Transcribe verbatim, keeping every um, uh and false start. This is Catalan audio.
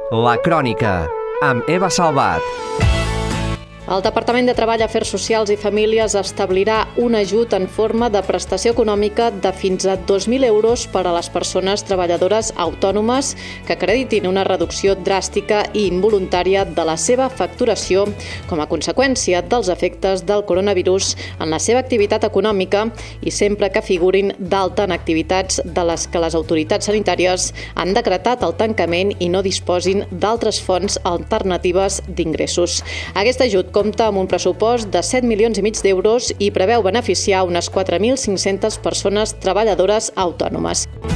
La Crònica, amb Eva Salvat. El Departament de Treball, Afers Socials i Famílies establirà un ajut en forma de prestació econòmica de fins a dos mil euros per a les persones treballadores autònomes que acreditin una reducció dràstica i involuntària de la seva facturació com a conseqüència dels efectes del coronavirus en la seva activitat econòmica i sempre que figurin d'alta en activitats de les que les autoritats sanitàries han decretat el tancament i no disposin d'altres fonts alternatives d'ingressos. Aquest ajut compta amb un pressupost de set milions i mig d'euros i preveu beneficiar unes quatre mil cinc-centes persones treballadores autònomes.